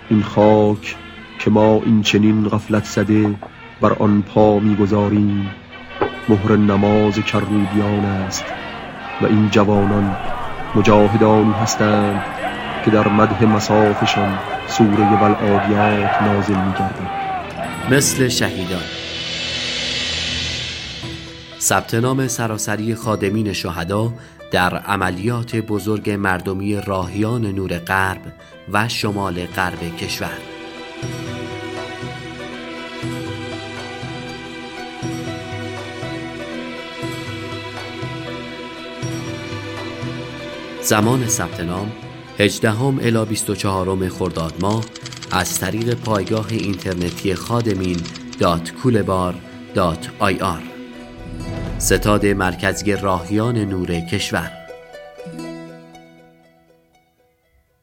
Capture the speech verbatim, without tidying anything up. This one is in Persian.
این خاک که ما این چنین غفلت زده بر آن پا می‌گذاریم مهر نماز کروبیان است و این جوانان مجاهدانی هستند که در مدح مصافشان سوره والعادیات نازل می‌گردد. مثل شهیدان. ثبت نام سراسری خادمین شهدا در عملیات بزرگ مردمی راهیان نور غرب و شمال غرب کشور. زمان ثبت نام هجدهم الی بیست و چهارم خرداد ماه از طریق پایگاه اینترنتی خادمین دات کوله‌بار دات آی آر. ستاد مرکزی راهیان نور کشور.